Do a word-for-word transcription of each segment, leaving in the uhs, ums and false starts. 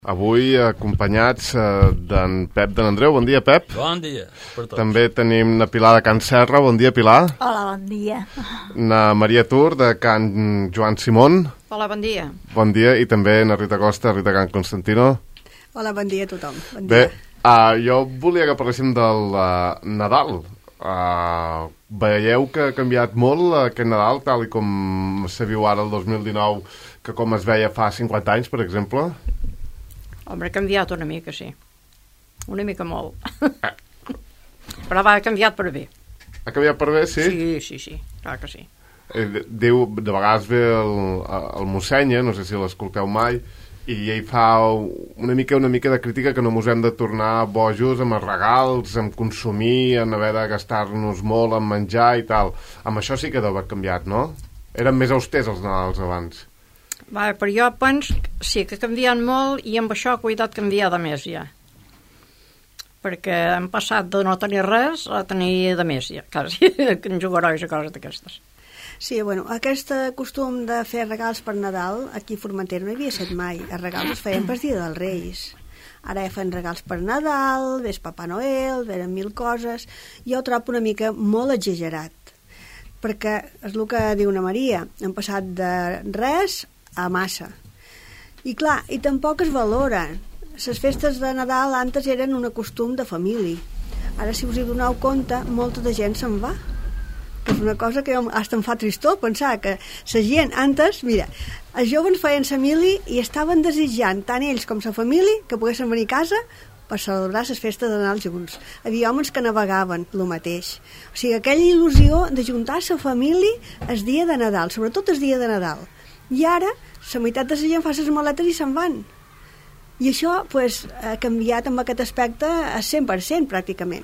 Avui acompanyats eh, d'en Pep d'en Andreu. Bon dia, Pep. Bon dia per tots. També tenim na Pilar de Can Serra. Bon dia, Pilar. Hola, bon dia. Na Maria Tur de Can Joan Simón. Hola, bon dia. Bon dia. I també na Rita Costa, Rita Can Constantino. Hola, bon dia a tothom. Bon Bé, dia. uh, jo volia que parléssim del uh, Nadal. Uh, veieu que ha canviat molt uh, aquest Nadal, tal i com se viu ara el dos mil dinou, que com es veia fa cinquanta anys, per exemple? Home, ha canviat una mica, sí. Una mica molt. Però va, ha canviat per bé. Ha canviat per bé, sí? Sí, sí, sí, clar que sí. Eh, diu, de vegades ve el, el Mossenya, no sé si l'escolteu mai, i ell fa una mica una mica de crítica que no mos hem de tornar bojos amb els regals, amb consumir, en haver de gastar-nos molt en menjar i tal. Amb això sí que deu haver canviat, no? Eren més austers els Nadals abans. Va, però jo penso sí que ha canviat molt i amb això ha cuidat canviar de més ja. Perquè hem passat de no tenir res a tenir de més ja, quasi, que en jugarois i coses d'aquestes. Sí, bueno, aquest costum de fer regals per Nadal, aquí a Formentera no hi havia set mai. Els regals es feien per dia dels Reis. Ara ja fan regals per Nadal, ves Papà Noel, venen mil coses. Jo ho trobo una mica molt exagerat, perquè és el que diu una Maria, hem passat de res a massa. I clar, i tampoc es valoren. Les festes de Nadal antes eren un costum de família. Ara, si us hi doneu compte, molta de gent se'n va. Que és una cosa que hasta em fa tristor pensar que la gent antes, mira, els joves feien família i estaven desitjant tant ells com la família que poguessin venir a casa per celebrar les festes de Nadal junts. Hi havia homes que navegaven el mateix. O sigui, aquella il·lusió de juntar la família el dia de Nadal, sobretot el dia de Nadal. I ara, la meitat de la gent fa les maletes i se'n van. I això pues, ha canviat amb aquest aspecte a cent per cent, pràcticament.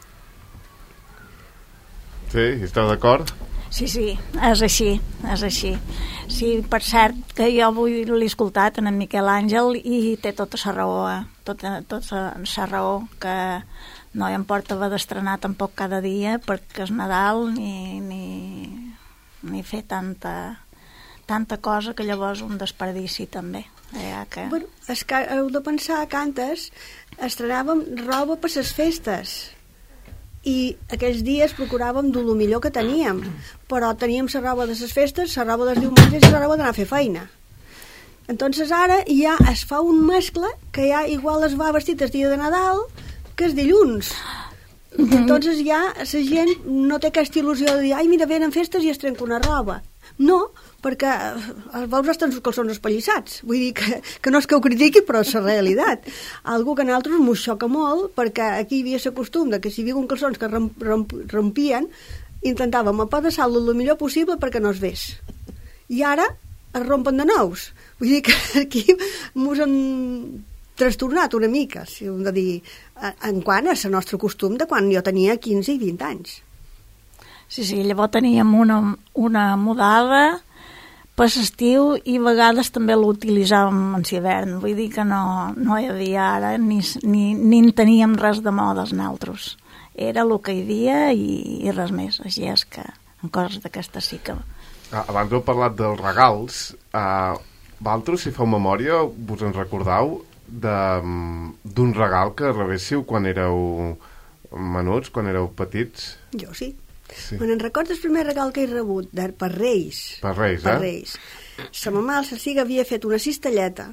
Sí, esteu d'acord? Sí, sí, és així, és així. Sí, per cert, que jo avui l'he escoltat en Miquel Àngel i té tota la raó, eh? tota, tota la raó que no hi em porta haver d'estrenar tampoc cada dia perquè és Nadal ni, ni, ni fer tanta... tanta cosa que llavors un desperdici també. Ja que... Bueno, és que heu de pensar que antes estrenàvem roba per les festes i aquells dies procuràvem dur el millor que teníem, però teníem la roba de les festes, la roba dels diumenges i la roba d'anar a fer feina. Entonces ara ja es fa un mescle que ja igual es va vestit el dia de Nadal que el dilluns. Entonces ja la gent no té aquesta il·lusió de dir ai, mira, venen festes i es trenca una roba. No, perquè els veus estan els calçons espallissats. Vull dir que, que no és que ho critiqui, però és la realitat. Algo que a nosaltres ens xoca molt, perquè aquí hi havia el costum de que si hi havia un calçons que romp, romp, rompien, intentàvem apedaçar-lo el millor possible perquè no es vés. I ara es rompen de nous. Vull dir que aquí ens han trastornat una mica, si hem de dir, en quant a el nostre costum de quan jo tenia quinze i vint anys. Sí, sí, llavors teníem una, una mudada per l'estiu i a vegades també l'utilitzàvem en l'hivern. Vull dir que no, no hi havia ara ni, ni, ni en teníem res de modes nosaltres. Era el que hi havia i, i res més. Així és que en coses d'aquestes sí que... Abans heu parlat dels regals. Uh, vosaltres, si feu memòria, vos en recordeu d'un regal que rebéssiu quan éreu menuts, quan éreu petits? Jo sí. Sí. Me'n recordo el primer regal que he rebut de, per Reis. Per Reis, per eh? Reis. Sa mamà al Sarsiga havia fet una cistelleta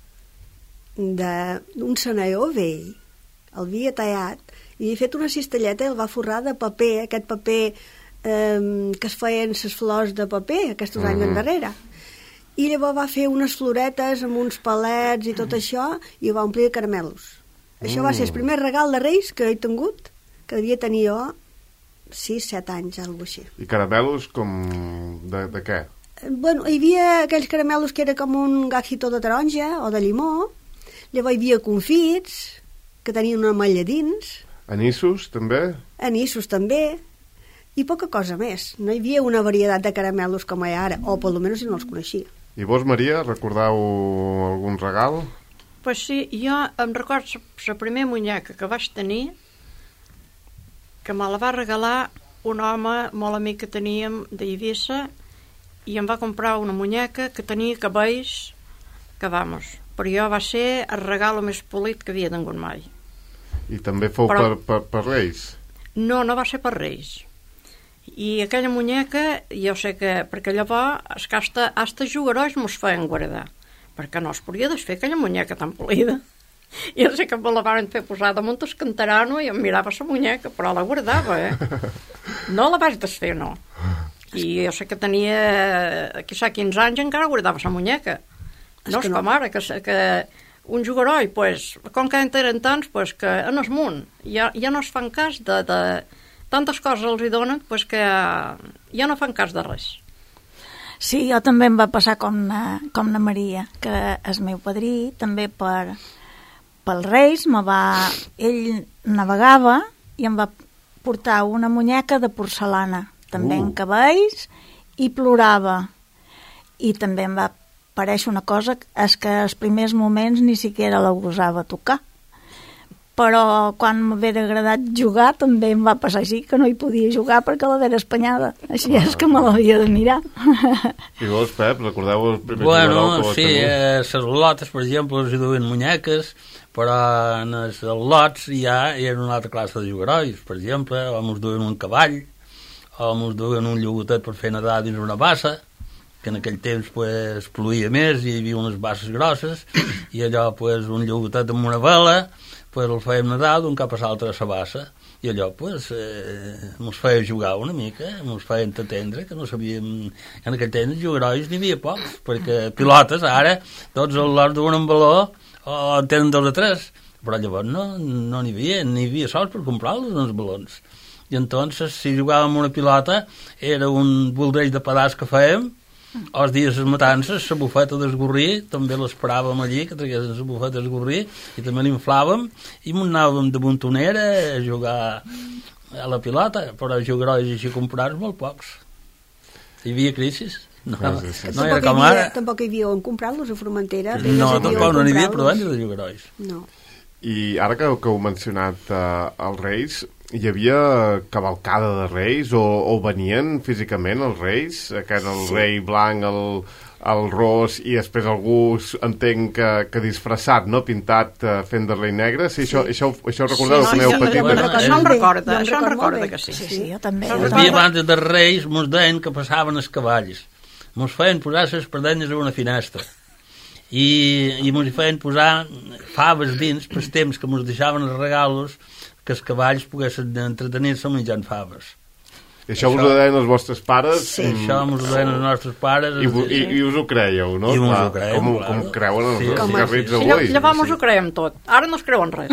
d'un senaió vell, el havia tallat i havia fet una cistelleta i el va forrar de paper, aquest paper eh, que es feien les flors de paper aquests anys mm-hmm. endarrere. I llavors va fer unes floretes amb uns palets i tot això i ho va omplir de caramelos. Mm. Això va ser el primer regal de Reis que he tingut, que devia tenir jo sis, set anys, alguna cosa així. I caramelos com... de, de què? Bueno, hi havia aquells caramelos que era com un gajito de taronja o de llimó, llavors hi havia confits, que tenien una malla dins. Anissos, també? Anissos, també. I poca cosa més. No hi havia una varietat de caramelos com hi ha ara, o per almenys no els coneixia. I vos, Maria, recordeu algun regal? Pues sí, jo em recordo la primera muñeca que vaig tenir que me la va regalar un home molt amic que teníem d'Eivissa i em va comprar una muñeca que tenia cabells que, vamos, per jo va ser el regal més polit que havia tingut mai. I també fou Però... per, per, per Reis? No, no va ser per Reis. I aquella muñeca, jo sé que, perquè llavors, és que hasta, hasta jugarois mos feien guardar, perquè no es podia desfer aquella muñeca tan polida. I jo sé que me la van fer posar damunt el cantarano i em mirava la muñeca, però la guardava, eh? No la vaig desfer, no. I jo sé que tenia, quizà quinze anys, encara guardava la muñeca. No és com ara, que, que un jugaroi, pues, com que en tenen tants, pues, que en el munt ja, ja no es fan cas de... de tantes coses els hi donen pues, que ja no fan cas de res. Sí, jo també em va passar com na, com na Maria, que el meu padrí també per, pel Reis me va, ell navegava i em va portar una muñeca de porcelana, també uh. en cabells, i plorava. I també em va aparèixer una cosa, és que als primers moments ni siquiera la gosava tocar. Però quan m'havia agradat jugar també em va passar així, que no hi podia jugar perquè l'havia espanyada. Així ah. és que me l'havia de mirar. I vos, Pep, recordeu el primer bueno, jugador que sí, eh, les lotes, per exemple, els hi duien muñeques, però en els lots ja eren una altra classe de jugarois. Per exemple, o mos duien un cavall, o mos duien un llogotet per fer nedar dins una bassa, que en aquell temps pues, ploïa més i hi havia unes basses grosses, i allò pues, un llogotet amb una vela, pues el fèiem nedar d'un cap a l'altre a la bassa, i allò pues, eh, mos feia jugar una mica, mos feia entendre que no sabíem... En aquell temps jugarois n'hi havia pocs, perquè pilotes ara tots els lots duen un baló o en tenen dos o tres, però llavors no no n'hi havia, n'hi havia sols per comprar-los uns balons. I entonces si jugàvem una pilota era un voldreix de pedaç que fèiem, els dies de les matances, la bufeta d'esgorrir, també l'esperàvem allí, que traguessin la bufeta d'esgorrir, i també l'inflàvem, i m'anàvem de montonera a jugar a la pilota, però jugarois així comprats molt pocs. Hi havia crisis? No, no, no era com ara. Tampoc hi havia on comprar-los a Formentera. No, tampoc no n'hi havia per vendre de jugarois. No. I ara que, que heu mencionat uh, els Reis, hi havia cavalcada de Reis o, o venien físicament els Reis, que era el sí. rei blanc, el, el ros, i després algú entenc que, que disfressat, no? Pintat, uh, fent de rei negre. Sí, sí. Això, això, això recordeu sí, que no, aneu petit? Bueno, això em recorda, això em recorda que sí. Sí, sí, jo també. Els dies abans de Reis mos deien que passaven els cavalls. Mos feien posar les perdenyes a una finestra. I, i mos hi feien posar faves dins pels temps que mos deixaven els regalos que els cavalls poguessin entretenir-se menjant faves. I això, això us ho deien els vostres pares? Sí, mm. això us ho deien els nostres pares. I, i, i us ho creieu, no? I us ho creiem, com, clar. com creuen els, sí, els sí, garrits sí, avui. Sí, llavors sí. Ho creiem tot. Ara no es creuen res.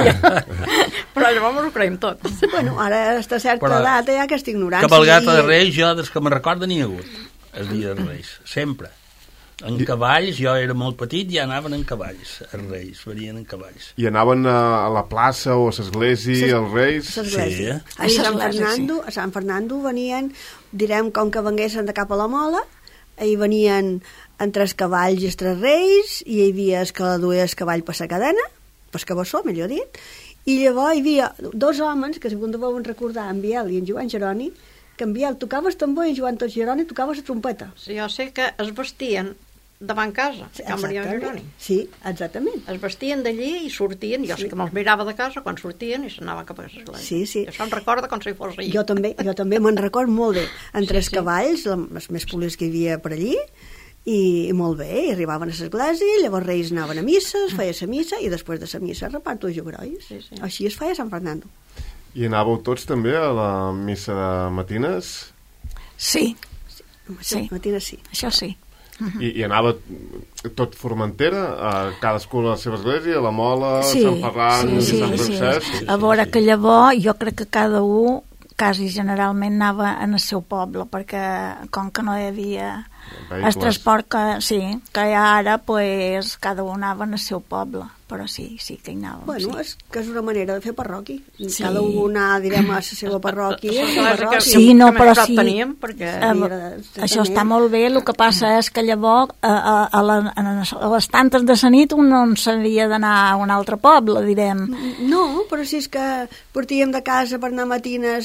Però llavors ho creiem tot. Bueno, ara a esta certa Però, edat hi ha aquesta ignorància. Cabalgata de Reis, jo des que me recordo n'hi ha hagut, el dia de Reis, sempre. En cavalls, jo era molt petit, ja anaven en cavalls, els Reis, venien en cavalls. I anaven a, a la plaça o a l'església, els Reis? A l'església. Sí. A Sant Fernando, a Sant Fernando venien, direm, com que venguessin de cap a la Mola, hi venien entre els cavalls i els tres reis, i hi havia el que duia el cavall per la cadena, per que bassó, millor dit, i llavors hi havia dos homes, que segon deuen recordar, en Biel i en Joan Jeroni, que en Biel tocava el tambor i en Joan Jeroni tocava la trompeta. Sí, jo sé que es vestien davant casa, sí, que Maria Jeroni. Sí, exactament. Es vestien d'allí i sortien, jo sí. sé que me'ls mirava de casa quan sortien i s'anaven cap a l'església. Sí, sí. Això em recorda com si fos ahir. Jo també, jo també me'n record molt bé. Entre sí, els cavalls, els més polits que hi havia per allí, i, i molt bé, i arribaven a l'església, llavors Reis anaven a missa, es feia la missa, i després de la missa reparto de jugarois. Sí, sí. Així es feia a Sant Fernando. I anàveu tots també a la missa de matines? Sí. Sí, sí. Matines sí. Això sí. I, i anava tot Formentera, a cadascú a la seva església, a la Mola, sí, Sant Ferran, sí, sí, Sant Francesc. Sí, sí. A veure que llavors jo crec que cada un quasi generalment anava en el seu poble, perquè com que no hi havia el transport que, sí, que hi ha ara, pues, cada un anava en el seu poble, però sí, sí que hi anàvem. Bueno, sí. és que és una manera de fer parroqui. Sí. Cada un anar, direm, a la seva parròquia. Sí, no, però sí. Teníem, perquè... Eh, això està molt bé, el que passa és que llavors a, a, a, la, a les tantes de la nit un no s'havia d'anar a un altre poble, direm. No, però si és que portíem de casa per anar matines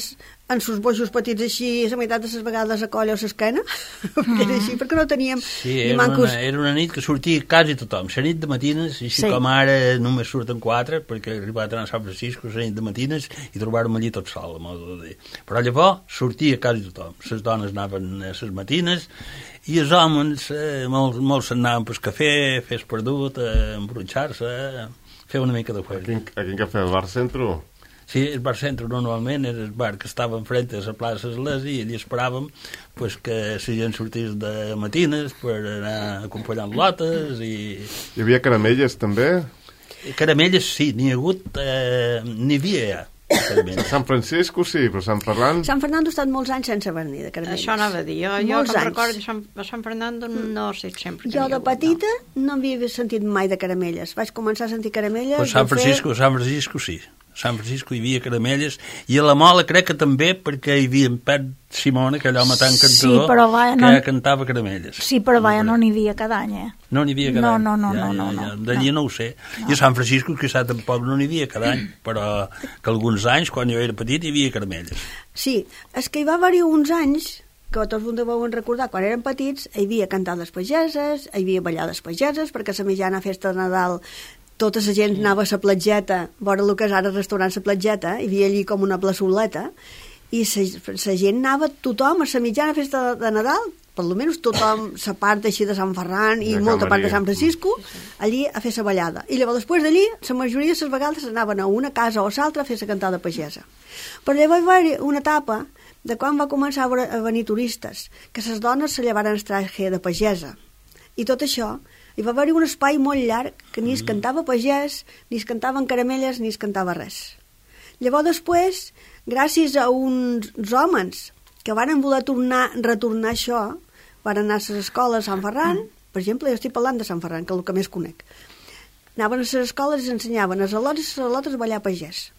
en sus bojos petits així, a la meitat de les vegades a colla o l'esquena, perquè era així, perquè no teníem Sí, ni era mancos. una, era una nit que sortia quasi tothom. La nit de matines, així Sí. com ara només surten quatre, perquè he arribat a anar a Sant Francisco la nit de matines i trobar-me allí tot sol, a modo de dir. Però llavors sortia quasi tothom. Les dones anaven a les matines i els homes, eh, molts, molts anaven pel cafè, fes perdut, a embrutxar-se, a fer una mica de A juego. quin, a quin cafè? El bar centro? Sí, el bar centre normalment era el bar que estava enfrente a la plaça Església i allí esperàvem pues, que la gent sortís de matines per anar acompanyant lotes i... Hi havia caramelles, també? Caramelles sí, n'hi ha hagut, eh, n'hi havia ja, A caramelles. Sant Francisco sí, però Sant Ferran... Sant Fernando ha estat molts anys sense venir de caramelles. Això anava a dir. Jo, jo Molts que em anys. recordo, Sant, a Sant Fernando no sé sempre. que Jo n'hi ha de hagut, petita no havia sentit mai de caramelles. Vaig començar a sentir caramelles... Pues Sant de fer- Francisco, Sant Francisco sí. Sant Francisco hi havia caramelles i a la Mola crec que també perquè hi havia en Pet Simona, aquell home tan Sí, cantador, però va, que no- cantava caramelles. Sí, però vaja, no n'hi havia cada any, eh? No n'hi havia cada No, any. no, no, ja, no, ja, no, ja. no. D'allí no ho sé. I a Sant Francisco, quizà tampoc no n'hi havia cada any, però que alguns anys, quan jo era petit, hi havia caramelles. Sí, és que hi va haver-hi uns anys que tots ho deuen recordar, quan érem petits hi havia cantades pageses, hi havia ballades pageses, perquè a la mitjana festa de Nadal tota la gent anava a la platgeta, vora el que és ara el restaurant La Platgeta, hi havia allí com una plaçoleta, i la gent anava, tothom, a la mitjana festa de, de Nadal, per almenys tothom, la part així de Sant Ferran i De molta Can part de Maria. Sant Francisco, allí a fer la ballada. I llavors després d'allí, la majoria de les vegades anaven a una casa o a l'altra a fer la cantada pagesa. Però llavors va haver una etapa de quan va començar a venir turistes, que les dones se llevaren el traje de pagesa. I tot això, hi va haver un espai molt llarg que ni es cantava pagès, ni es cantaven caramelles, ni es cantava res. Llavors després, gràcies a uns homes que varen voler tornar, retornar això, van anar a les escoles a Sant Ferran, per exemple, jo estic parlant de Sant Ferran, que és el que més conec. Anaven a les escoles i ensenyaven als al·lots i a les al·lotes a ballar pagès.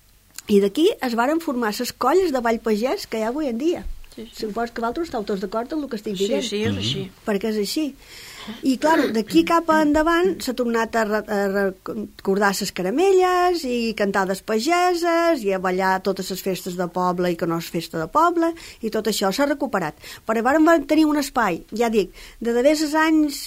I d'aquí es varen formar les colles de ball pagès que hi ha avui en dia. Sí, sí. Suposo que vosaltres esteu tots d'acord amb el que estic Sí, dient. sí, és així. Perquè és així. I, clar, d'aquí cap endavant s'ha tornat a, re, a recordar les caramelles i cantades pageses i a ballar totes les festes de poble i que no és festa de poble, i tot això s'ha recuperat. Però llavors vam tenir un espai, ja dic, de d'haver els anys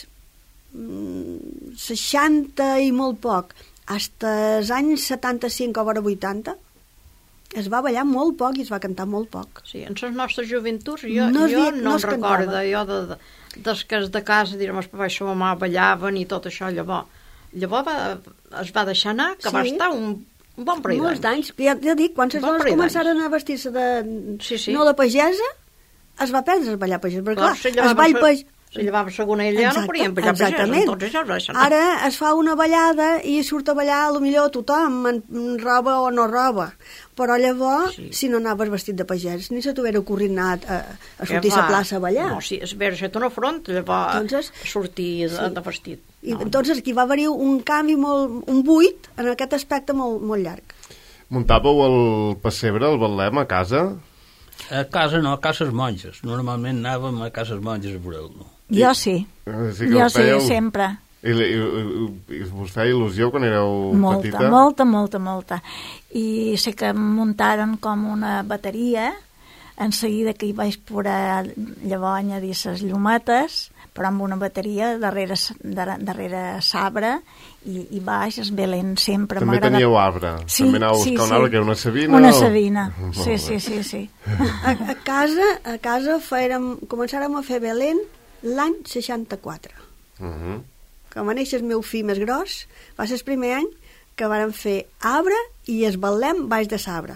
mm, seixanta i molt poc, fins als anys setanta-cinc o vora vuitanta, es va ballar molt poc i es va cantar molt poc. Sí, en les nostres joventuts jo No no, es jo vi- no, no no es recordo, cantava. jo de, de, des que és de casa, direm, els papà i la mamà ballaven i tot això, llavors, llavors va, es va deixar anar, que Sí. va estar un, un bon parell Molts d'anys. d'anys. Ja, ja dic, quan les Bon dones parell començaren a vestir-se de... Sí, sí. no de pagesa, es va perdre el ballar pagès. Perquè, clar, si es llevaven ball se- pagès... Si llevaven segona ella ja no Exacte, podien ballar exactament. pagès, entonces ja es va deixar anar. Ara es fa una ballada i surt a ballar a lo millor tothom, en en roba o no roba. Però llavors, Sí. si no anaves vestit de pagès, ni se t'hubiera ocorrit anar a, a Què sortir a la va? plaça a ballar. No, sí, és veure, si una front, llavors Entonces, sortir de, sí. de vestit. I No. entonces aquí va haver-hi un canvi molt, un buit en aquest aspecte molt, molt llarg. Muntàveu el pessebre, el betlem, a casa? A casa no, a cases monges. Normalment anàvem a cases monges a veure-lo. Jo sí, Eh, Sí que jo ho sí, fèieu? sempre. I, i, i, i us feia il·lusió quan éreu Molta, petita? molta, molta, molta. I sé que muntaren com una bateria, en seguida que hi vaig poder llavors añadir les llumetes, però amb una bateria darrere, dar- darrere sabre i, i baix es velen sempre. També M'agrada- teníeu arbre. Sí, També anàveu a sí, buscar un sí. arbre, que era una sabina? Una o- sabina, Molt sí, bé. sí, sí, sí. A, a casa, a casa fèrem, començàrem a fer Belén l'any seixanta-quatre. Uh -huh. Que va néixer el meu fill més gros, va ser el primer any que vàrem fer arbre i es betlem baix de l'arbre.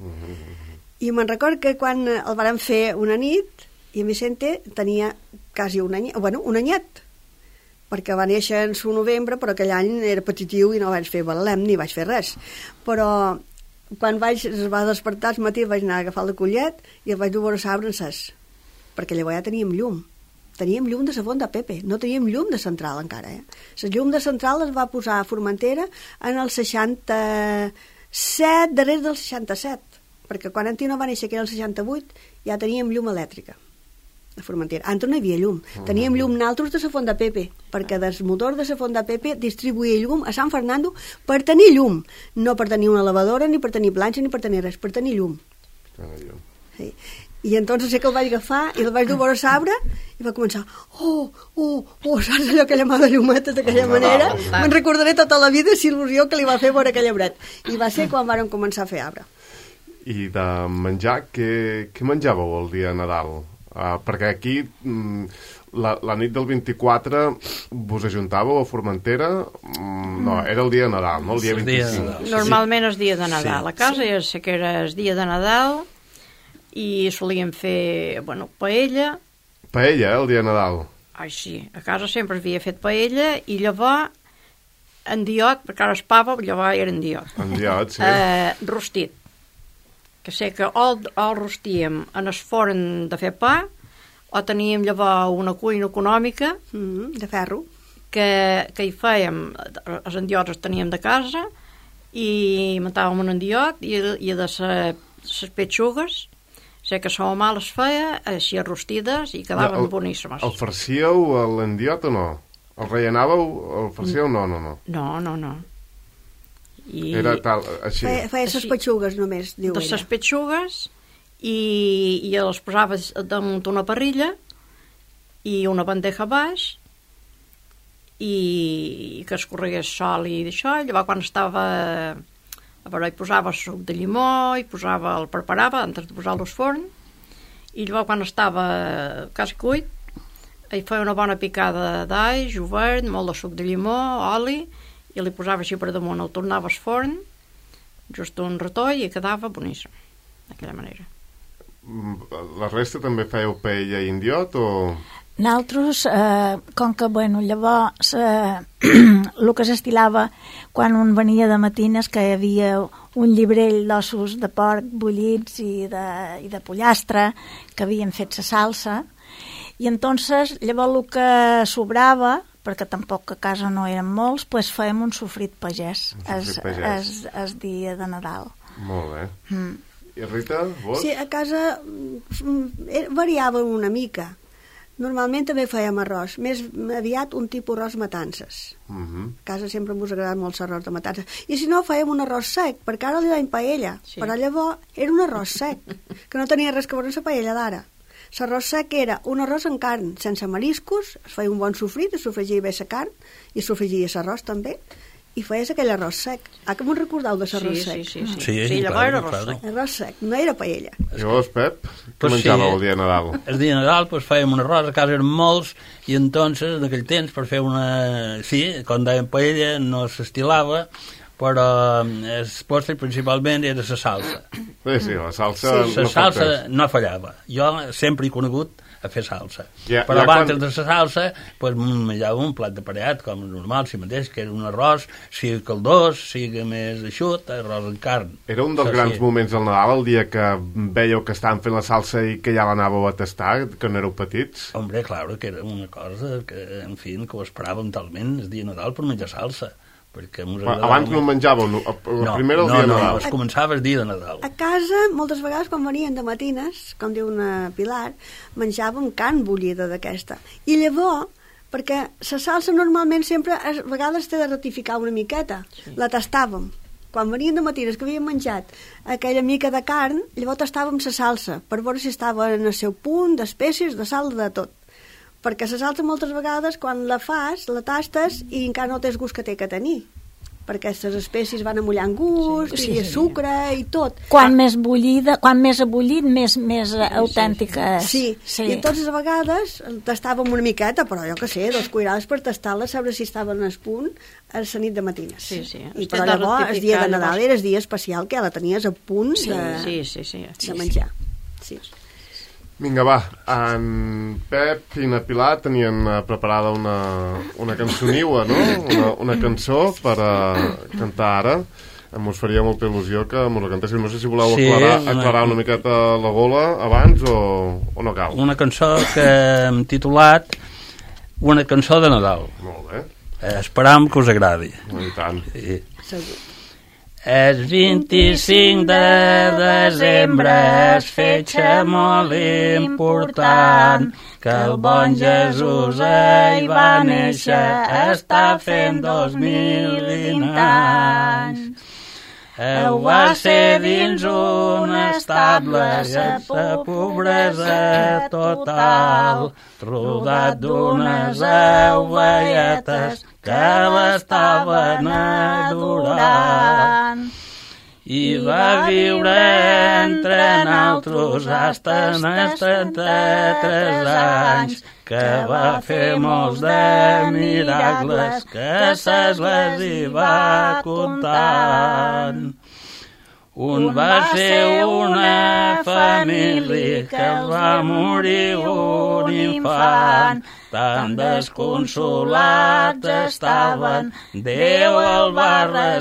I me'n record que quan el vàrem fer una nit, i en Vicente tenia quasi un any, bueno, un anyet, perquè va néixer en su novembre, però aquell any era petitiu i no vaig fer betlem ni vaig fer res. Però quan vaig, es va despertar al matí, vaig anar a agafar el collet i el vaig dur a l'arbre encès, perquè llavors ja teníem llum. Teníem llum de la font de Pepe, no teníem llum de central encara. Eh? La llum de central es va posar a Formentera en el seixanta-set, darrere del seixanta-set, perquè quan en Tino va néixer, que era el seixanta-vuit, ja teníem llum elèctrica a Formentera. Antes no hi havia llum. Teníem llum naltros de la font de Pepe, perquè del motor de la font de Pepe distribuïa llum a Sant Fernando per tenir llum, no per tenir una lavadora, ni per tenir planxa, ni per tenir res, per tenir llum. Sí. I entonces sé que el vaig agafar i el vaig dur a vora l'arbre i va començar oh, oh, oh, saps allò, aquella mà de llumetes d'aquella manera? Me'n recordaré tota la vida si il·lusió que li va fer veure aquell arbret. I va ser quan vàrem començar a fer arbre. I de menjar, què, què menjàveu el dia de Nadal? Uh, perquè aquí mm, la, la nit del vint-i-quatre vos ajuntàveu a Formentera, mm, no, era el dia de Nadal, no? El dia vint-i-cinc. Normalment és dia de Nadal. Sí. A casa ja sé que era el dia de Nadal i solíem fer, bueno, paella. Paella, eh, el dia de Nadal? Ai, sí, a casa sempre havia fet paella i llavors endiot, perquè ara es pava, llavors era endiot. Endiot, sí. Eh, rostit. Que sé que o el, o el rostíem en el forn de fer pa o teníem llavors una cuina econòmica mm, de ferro que, que hi fèiem, els endiots els teníem de casa i matàvem un endiot i, i de les petxugues sé que la mà les feia així rostides i quedaven el, boníssimes. El farcíeu l'endiot o no? El rellenàveu? El farcíeu? No, no, no. No, no, no. I era tal, així. feia, feia les petxugues només, diu de ella. les petxugues i, i les posaves damunt una parrilla i una bandeja baix i, i que escorregués sol i d'això, llavors quan estava a veure, hi posava suc de llimó, hi posava, el preparava antes de posar-lo al forn i llavors quan estava quasi cuit hi feia una bona picada d'all, jovert, molt de suc de llimó, oli i li posava així per damunt, el tornava al forn just un retoll i quedava boníssim d'aquella manera. La resta també fèieu paella i indiot o...? Nosaltres, eh, com que, bueno, llavors eh, el que s'estilava quan un venia de matines que hi havia un llibrell d'ossos de porc bullits i de, i de pollastre que havien fet la salsa i entonces llavors el que sobrava perquè tampoc a casa no eren molts, pues fèiem un sofrit pagès el dia de Nadal. Molt bé. Mm. I Rita, vos? Sí, a casa mm, variava una mica. Normalment també fèiem arròs, més aviat un tipus arròs matances. Uh-huh. A casa sempre ens agrada molt l'arròs de matances. I si no, fèiem un arròs sec, perquè ara li deien paella, sí. Però llavors era un arròs sec, que no tenia res que veure amb la paella d'ara. L'arròs sec era un arròs amb carn, sense mariscos, es feia un bon sofrit, es sofregia bé la carn, i es sofregia l'arròs també, i feies aquell arròs sec. Ah, que m'ho recordeu de l'arròs sí, sec? Sí, sí, sí. Sí, sí llavors era arròs claro. sec. Arròs sec, no era paella. I vos, Pep, què Pues menjàveu sí, el dia de Nadal? El dia de Nadal pues, fèiem un arròs, a casa eren molts, i entonces, en aquell temps, per fer una... Sí, quan dèiem paella no s'estilava, però el postre principalment era la salsa. Sí, sí, la salsa... Sí, la no salsa faltés. no fallava. Jo sempre he conegut a fer salsa. Ja, però ja abans quan... de la salsa, pues, menjava un plat de pareat, com normal, si mateix, que era un arròs, sigui caldós, sigui més eixut, arròs amb carn. Era un dels Això grans sí. moments del Nadal, el dia que veieu que estaven fent la salsa i que ja l'anàveu a tastar, que no éreu petits? Hombre, claro, que era una cosa que, en fi, que ho esperàvem talment el dia de Nadal per menjar salsa. Perquè abans no menjàveu, no, no, primer el no, dia de no, Nadal. no, es començava el dia de Nadal. A casa, moltes vegades, quan venien de matines, com diu una Pilar, menjàvem carn bullida d'aquesta. I llavors, perquè la salsa normalment sempre, a vegades té de ratificar una miqueta, sí. La tastàvem. Quan venien de matines que havíem menjat aquella mica de carn, llavors tastàvem la salsa, per veure si estava en el seu punt, d'espècies, de sal, de tot. Perquè la salsa moltes vegades quan la fas, la tastes i encara no tens gust que té que tenir perquè aquestes espècies van amollant gust sí, sí, i sucre i tot. Quan més bullida, quan més abullit, més, més autèntica és. Sí, sí, i entonces a vegades tastàvem una miqueta, però jo que sé, dos cuirades per tastar-la, saber si estava en el punt a la nit de matines. Sí, sí. I però llavors, el dia de Nadal era el dia especial que la tenies a punt sí, de, sí, sí, sí, de menjar. Sí. Vinga, va, en Pep i na Pilar tenien preparada una, una cançoniua, no? Una, una cançó per a cantar ara. Mos faria molta il·lusió que mos la cantéssim. No sé si voleu sí, aclarar, una... aclarar una miqueta la gola abans o, o no cal. Una cançó que hem titulat Una cançó de Nadal. Molt bé. Eh, esperam que us agradi. I tant. Sí. Segur. El vint-i-cinc de desembre és fetge molt important, que el bon Jesús hi va néixer, està fent dos mil vint anys. Ho va va ser dins un estable i la pobresa total, rodat d'unes ovelletes que l'estaven adorant. I va viure entre naltros hasta els trenta-tres anys, que va fer molts de miracles que ses les hi va contant. Un va ser una família que va morir un infant, tan desconsolats estaven, Déu el va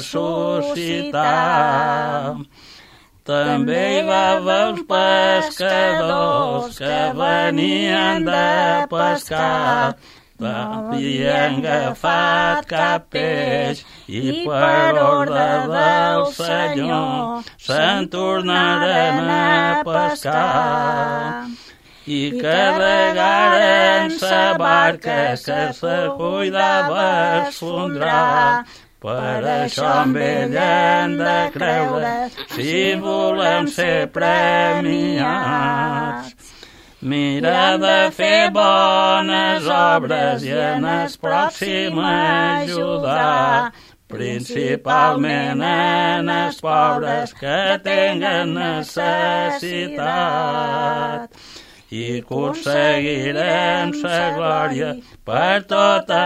ressuscitar. També hi va haver els pescadors que venien de pescar, no havien agafat cap peix i per ordre del Senyor se'n tornaren a pescar. I carregaren sa barca que se cuidava esfondrar. Per això amb ell hem de creure si volem ser premiats. Mira de fer bones obres i en el pròxim ajudar, principalment en els pobres que tenen necessitat. I aconseguirem sa glòria per tota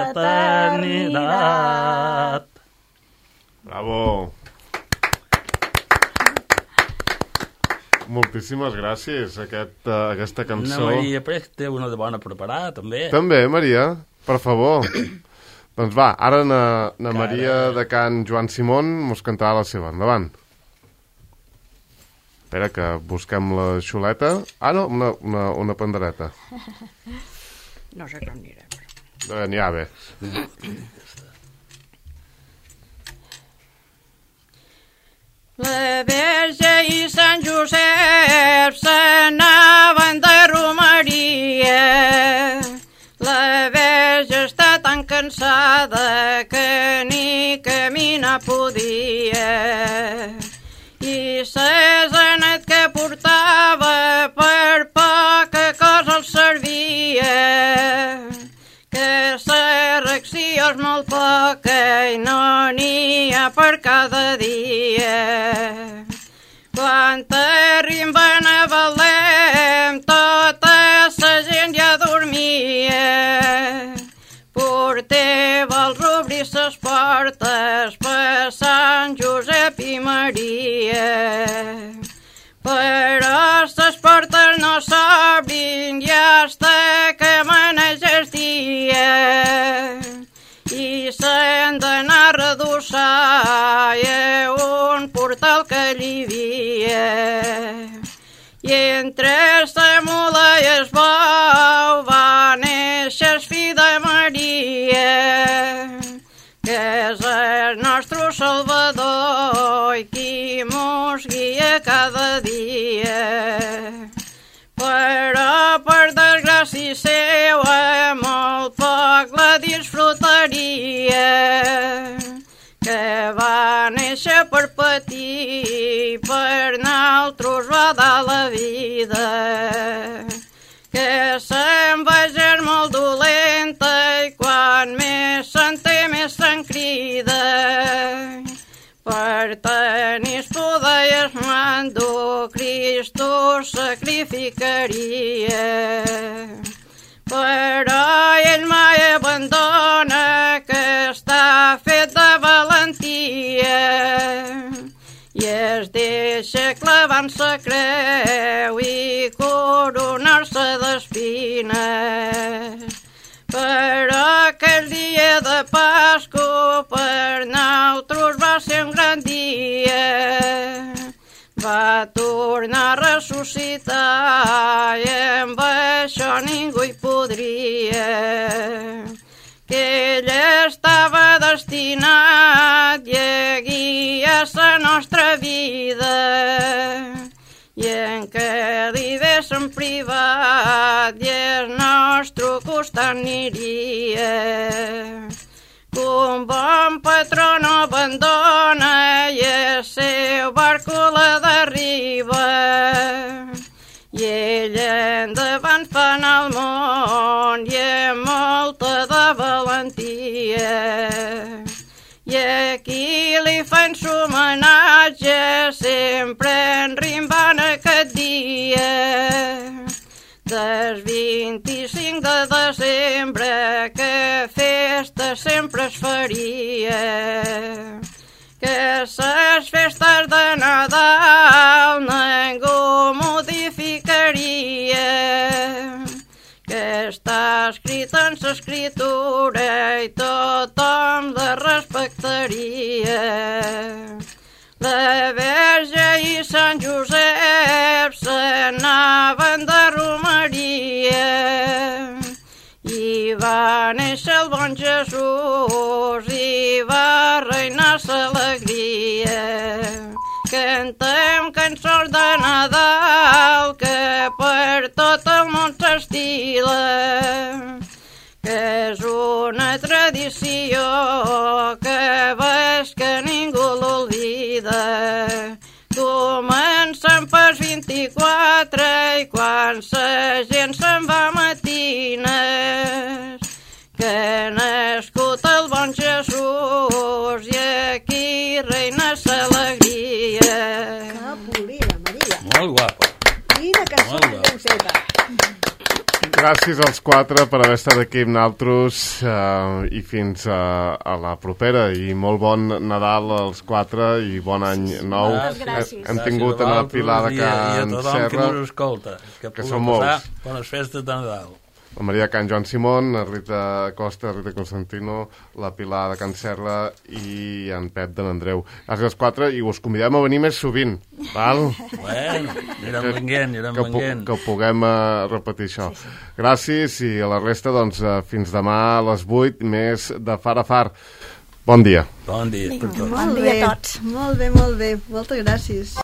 l'eternitat. Bravo! Moltíssimes gràcies, aquest, uh, aquesta cançó. Na Maria Prech té una de bona preparada, també. També, Maria, per favor. Doncs va, ara na, na Maria de Can Joan Simón mos cantarà la seva. Endavant. Espera que busquem la xuleta. Ah, no, una, una, una pandereta. No sé com anirem. Eh, N'hi ha bé. La Verge i Sant Josep s'anaven de romeria. La Verge està tan cansada que ni caminar podia. I l'asenet que portava per poca cosa els servia. Que la reacció és molt poca i no n'hi ha per cada dia. Quan arriben a Belém tota la gent ja dormia. Porter vols obrir ses portes per Sant Josep i Maria. Però ses portes no s'obrin i hasta que amaneix el dia. I s'han d'anar a redossar a un portal que hi havia. I entre la mula i el bou va néixer el fill de Maria, que és el nostre Salvador i qui mos guia cada dia. Però per desgràcia seua molt poc la disfrutaria, que va néixer per patir, per naltros va dar la vida. Que se'n vagi molt dolenta i quan més se'n té més se'n crida. Per tenir el poder i el mando, Cristo sacrificaria. Però ell mai abandona, que està fet de valentia, i es deixa clavant sa creu i coronar-se d'espines. Però aquell dia de Pasco per naltros va ser un gran dia. Va tornar a ressuscitar i amb això ningú hi podria. Que ell estava destinat i a guiar la nostra vida, i en què li deixen privat i el nostre costat aniria. Que un bon patró no abandona i el seu va li fan homenatge, sempre en rimbant aquest dia. Del vint-i-cinc de desembre, que festa sempre es faria. Que les festes de Nadal ningú modificaria, que està escrit en l'escriptura i tothom la respectaria. La Verge i Sant Josep s'anaven de romeria i va néixer el bon Jesús i va reinar l'alegria. Cantem cançons de Nadal que per tot el món s'estila, que és una tradició que ves que ningú l'oblida. Comencem per vint-i-quatre i quan la gent se'n va a matines, que ha nascut el bon Jesús i aquí reina l'alegria. Que polida, Maria. Molt guapo. Quina cançó Molt deu ser. Gràcies als quatre per haver estat aquí amb nosaltres uh, i fins uh, a la propera i molt bon Nadal als quatre i bon any nou. Moltes gràcies. Hem tingut a la Pilar de Can i a tothom Serra, que ens escolta, que, que pugui són passar molts. bones festes de Nadal. la Maria Can Joan Simón, la Rita Costa, Rita Constantino, la Pilar de Can Serra i en Pep de l'Andreu. Gràcies als quatre i us convidem a venir més sovint, val? Bueno, anirem venguent, anirem que, venguent. que puguem uh, repetir això. Sí, sí. Gràcies i a la resta, doncs, uh, fins demà a les vuit, més de Far a Far. Bon dia. Bon dia per tots. Molt Bon dia bé, a tots. molt bé, molt bé. Moltes gràcies.